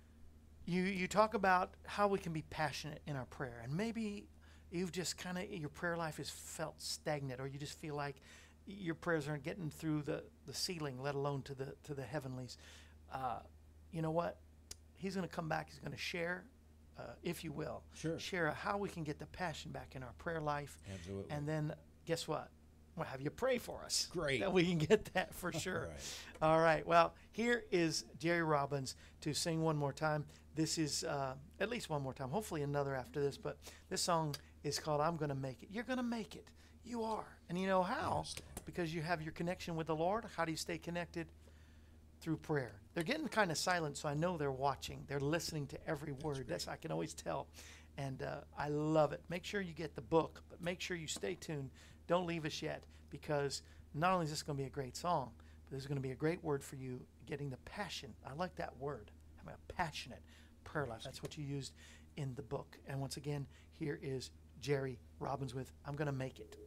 Speaker 2: you talk about how we can be passionate in our prayer, and maybe you've just kind of, your prayer life has felt stagnant, or you just feel like your prayers aren't getting through the ceiling, let alone to the heavenlies. You know what? He's going to come back. He's going to share, if you will, share how we can get the passion back in our prayer life.
Speaker 3: Absolutely.
Speaker 2: And then guess what? We'll have you pray for us.
Speaker 3: Great.
Speaker 2: That we can get that for sure.
Speaker 3: Right.
Speaker 2: All right. Well, here is Jerry Robbins to sing one more time. This is at least one more time. Hopefully another after this. But this song is called I'm Going to Make It. You're going to make it. You are. And you know how?
Speaker 3: Yes, Lord.
Speaker 2: Because you have your connection with the Lord. How do you stay connected? Through prayer. They're getting kind of silent, so I know they're watching. They're listening to every word. That's I can always tell. And I love it. Make sure you get the book, but make sure you stay tuned. Don't leave us yet, because not only is this going to be a great song, but there's going to be a great word for you, getting the passion. I like that word, having a passionate prayer life. That's what you used in the book. And once again, here is Jerry Robbins with I'm Going to Make It.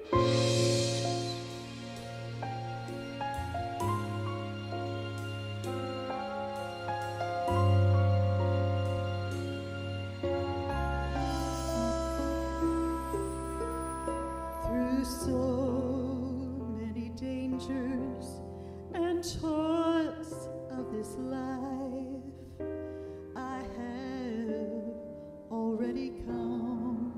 Speaker 5: Through so many dangers and toils of this life, I have already come.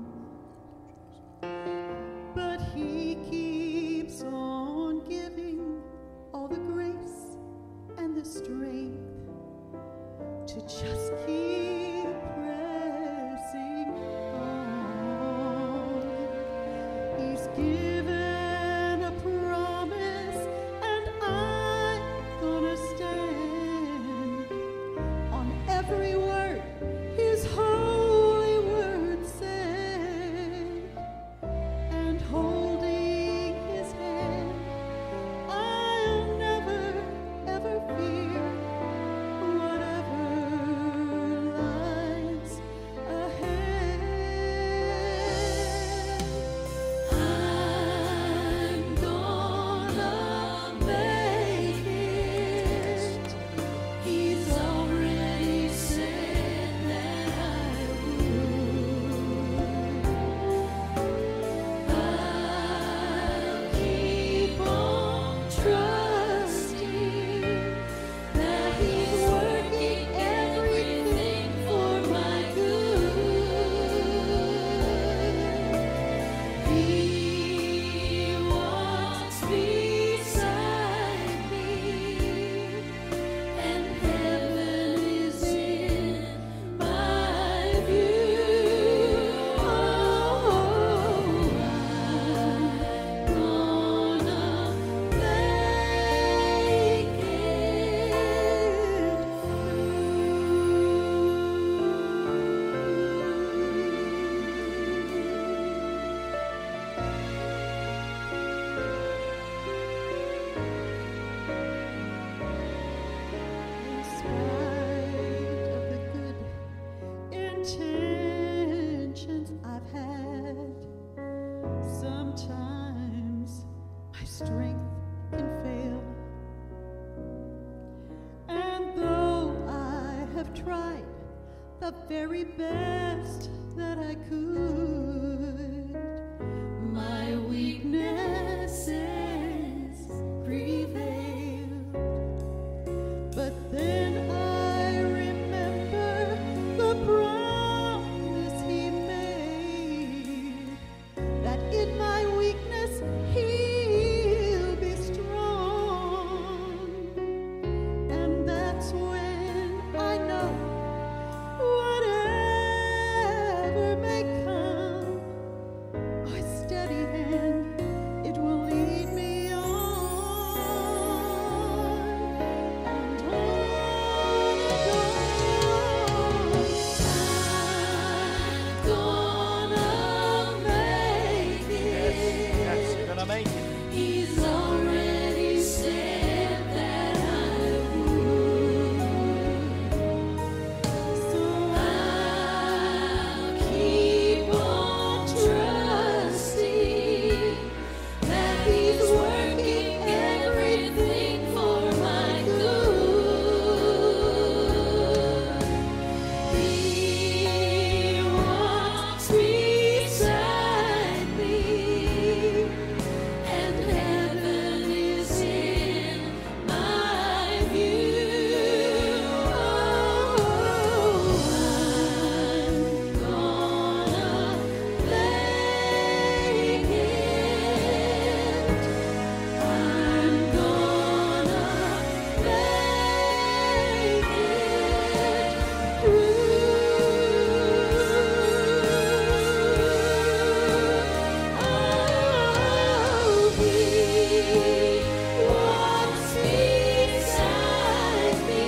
Speaker 5: But He keeps on giving all the grace and the strength to just keep pressing on. He's given a promise, and I'm gonna stand on every word His holy word said, and holding His hand, I'll never ever fear whatever strength can fail. And though I have tried the very best that I could, my weaknesses prevailed. But then I remember the promise he made, that in my weakness he'll be strong. And that's when I know whatever may come, a steady hand, it will lead me on and on and on. I'm gonna make
Speaker 2: Yes,
Speaker 5: it.
Speaker 2: you're gonna make it.
Speaker 5: He's already said that I would. So I'll keep on trusting that he's working everything for my good. He walks beside me, and heaven is in my view. Oh, I'm gonna make it. I'm gonna make it through. He walks beside me,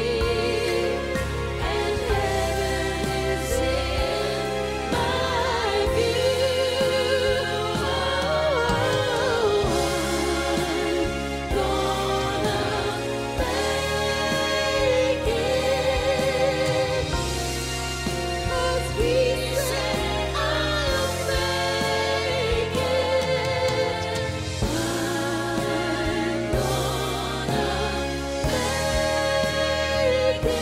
Speaker 5: and heaven is in my view. I'm gonna make it. 'Cause he said I'll make it. I'm gonna make it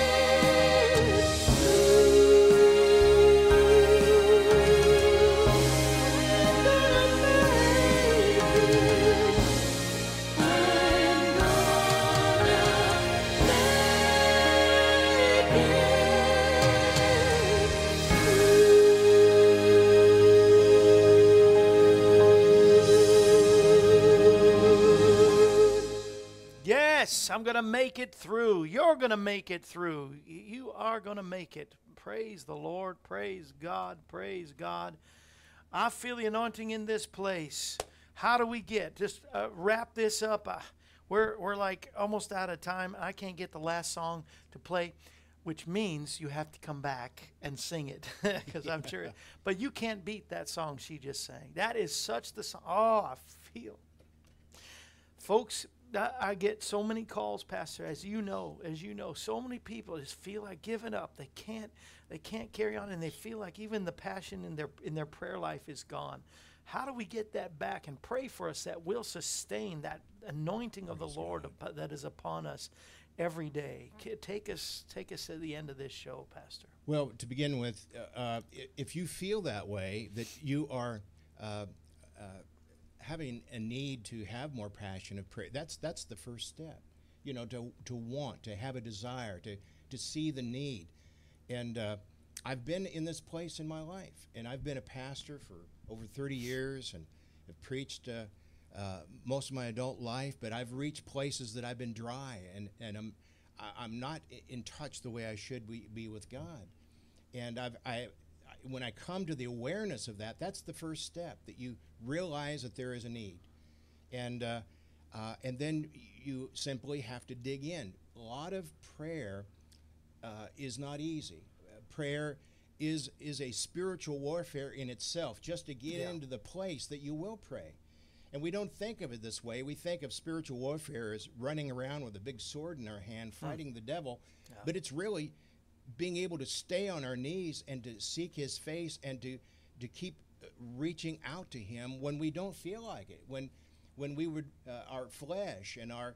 Speaker 2: Yes, I'm going to make it through. You're going to make it through. You are going to make it. Praise the Lord. Praise God. Praise God. I feel the anointing in this place. How do we get? Just wrap this up. We're like almost out of time. I can't get the last song to play, which means you have to come back and sing it because I'm sure. But you can't beat that song she just sang. That is such the song. Oh, I feel. Folks, I get so many calls, Pastor, as you know, so many people just feel like giving up. They can't carry on, and they feel like even the passion in their prayer life is gone. How do we get that back? And pray for us that we'll sustain that anointing of the Lord that is upon us every day. Take us to the end of this show, Pastor.
Speaker 3: Well, to begin with, if you feel that way, that you are having a need to have more passion of prayer, that's the first step. You know, to want, to have a desire, to see the need. And I've been in this place in my life, and I've been a pastor for over 30 years and have preached most of my adult life, but I've reached places that I've been dry, and I'm not in touch the way I should be with God. And when I come to the awareness of that, that's the first step, that you realize that there is a need. And then you simply have to dig in. A lot of prayer is not easy. Prayer is a spiritual warfare in itself, just to get into the place that you will pray. And we don't think of it this way. We think of spiritual warfare as running around with a big sword in our hand, fighting the devil. Yeah. But it's really being able to stay on our knees and to seek his face and to keep reaching out to him when we don't feel like it, when when we would, our flesh and our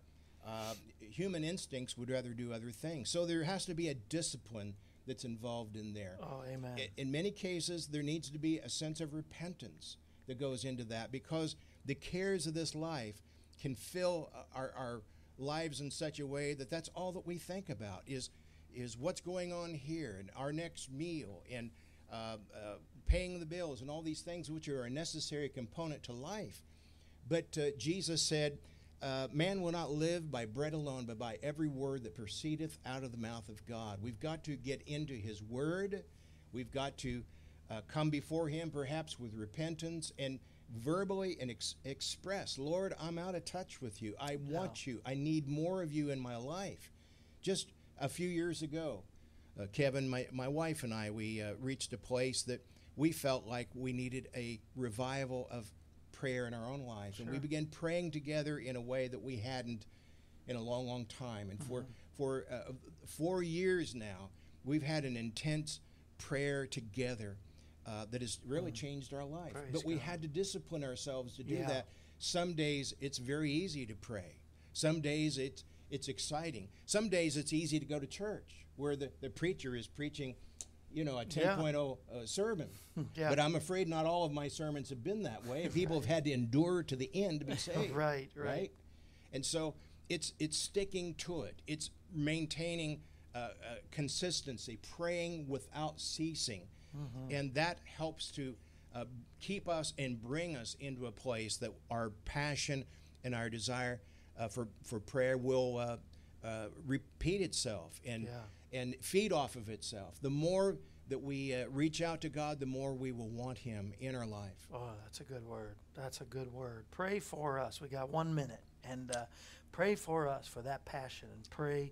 Speaker 3: human instincts would rather do other things. So there has to be a discipline that's involved in there.
Speaker 2: Oh, amen.
Speaker 3: In many cases, there needs to be a sense of repentance that goes into that, because the cares of this life can fill our lives in such a way that that's all that we think about is what's going on here and our next meal and paying the bills and all these things which are a necessary component to life. But Jesus said, man will not live by bread alone, but by every word that proceedeth out of the mouth of God. We've got to get into His Word. We've got to come before Him perhaps with repentance and verbally and express, Lord, I'm out of touch with you. I want you. I need more of you in my life. Just a few years ago, Kevin, my wife and I, we reached a place that we felt like we needed a revival of prayer in our own lives.
Speaker 2: Sure.
Speaker 3: And we began praying together in a way that we hadn't in a long, long time. And for 4 years now, we've had an intense prayer together that has really changed our life.
Speaker 2: Praise
Speaker 3: But we
Speaker 2: God.
Speaker 3: had to discipline ourselves to do
Speaker 2: Yeah.
Speaker 3: that. Some days it's very easy to pray. Some days it's exciting. Some days it's easy to go to church where the preacher is preaching, a 10.0 sermon.
Speaker 2: Yeah.
Speaker 3: But I'm afraid not all of my sermons have been that way. People have had to endure to the end to be saved.
Speaker 2: Right.
Speaker 3: And so it's sticking to it. It's maintaining consistency, praying without ceasing. And that helps to keep us and bring us into a place that our passion and our desire for prayer will repeat itself and feed off of itself. The more that we reach out to God, the more we will want Him in our life.
Speaker 2: Oh, that's a good word. That's a good word. Pray for us. We got 1 minute. And pray for us for that passion. And pray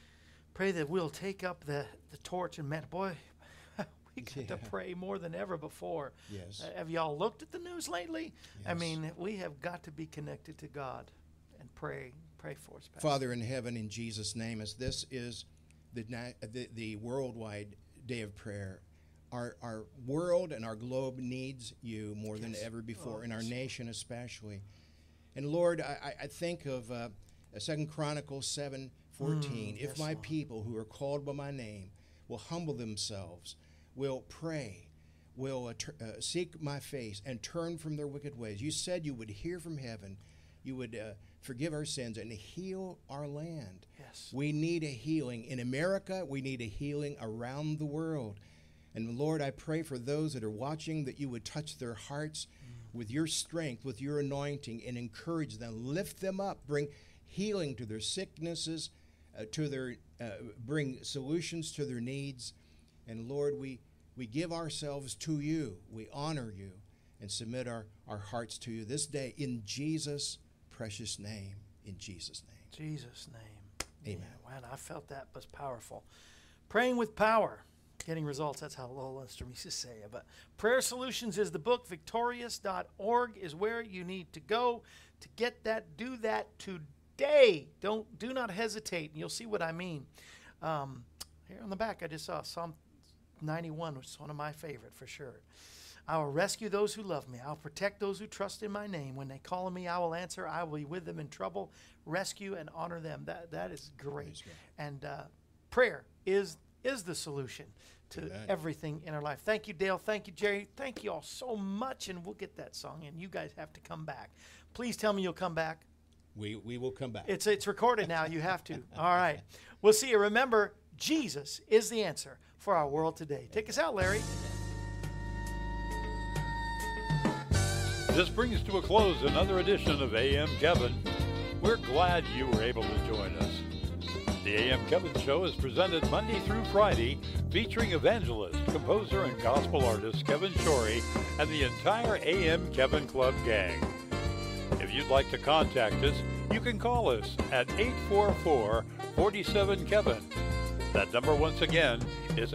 Speaker 2: that we'll take up the torch. And man, boy, we got to pray more than ever before.
Speaker 3: Yes.
Speaker 2: Have y'all looked at the news lately? I
Speaker 3: Yes.
Speaker 2: mean, we have got to be connected to God and pray for us, Pastor.
Speaker 3: Father in heaven, in Jesus' name, as this is the worldwide day of prayer, our world and our globe needs you more than ever before, and our nation especially. And Lord, I think of 2 Chronicles 7:14. If
Speaker 2: yes,
Speaker 3: my
Speaker 2: Lord.
Speaker 3: people who are called by my name will humble themselves, will pray, will seek my face and turn from their wicked ways. You said you would hear from heaven, you would forgive our sins and heal our land.
Speaker 2: Yes.
Speaker 3: We need a healing in America. We need a healing around the world. And Lord, I pray for those that are watching that you would touch their hearts with your strength, with your anointing, and encourage them, lift them up, bring healing to their sicknesses, bring solutions to their needs. And Lord, we give ourselves to you. We honor you and submit our hearts to you this day in Jesus' precious name. In Jesus' name.
Speaker 2: Jesus' name.
Speaker 3: Amen.
Speaker 2: Yeah, man, I felt that was powerful. Praying with power, getting results. That's how Lowell Lindstrom used to say it. But Prayer Solutions is the book. Victorious.org is where you need to go to get that. Do that today. Do not hesitate. And you'll see what I mean. Here on the back, I just saw Psalm 91, which is one of my favorite for sure. I will rescue those who love me. I'll protect those who trust in my name. When they call on me, I will answer. I will be with them in trouble, rescue and honor them. That is great. And prayer is the solution to
Speaker 3: Amen.
Speaker 2: everything in our life. Thank you, Dale. Thank you, Jerry. Thank you all so much. And we'll get that song in. You guys have to come back. Please tell me you'll come back.
Speaker 3: We will come back.
Speaker 2: It's recorded now. You have to. All right. We'll see you. Remember, Jesus is the answer for our world today. Take us out, Larry.
Speaker 1: This brings to a close another edition of AM Kevin. We're glad you were able to join us. The AM Kevin Show is presented Monday through Friday, featuring evangelist, composer, and gospel artist Kevin Shorey and the entire AM Kevin Club gang. If you'd like to contact us, you can call us at 844-47-KEVIN. That number once again is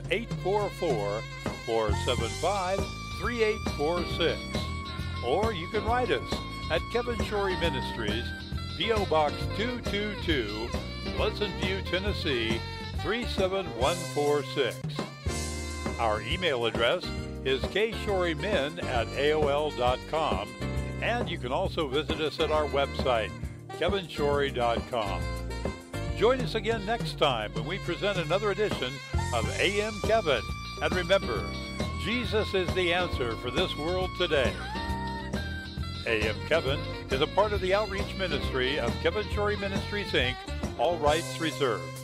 Speaker 1: 844-475-3846. Or you can write us at Kevin Shorey Ministries, P.O. Box 222, Pleasant View, Tennessee, 37146. Our email address is kshorymen@aol.com, And you can also visit us at our website, kevinshorey.com. Join us again next time when we present another edition of AM Kevin. And remember, Jesus is the answer for this world today. AM Kevin is a part of the outreach ministry of Kevin Shorey Ministries, Inc., all rights reserved.